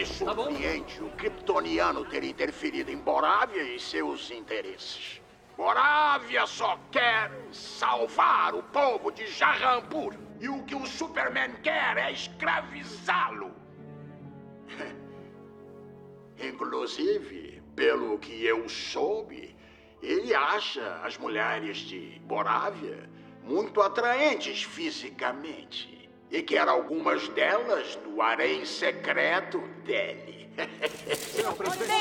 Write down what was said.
me surpreende o kryptoniano ter interferido em Borávia e seus interesses. Borávia só quer salvar o povo de Jahrampur. E o que o Superman quer é escravizá-lo. Inclusive, pelo que eu soube, ele acha as mulheres de Borávia muito atraentes fisicamente. E quer algumas delas no harém secreto dele. Senhor presidente,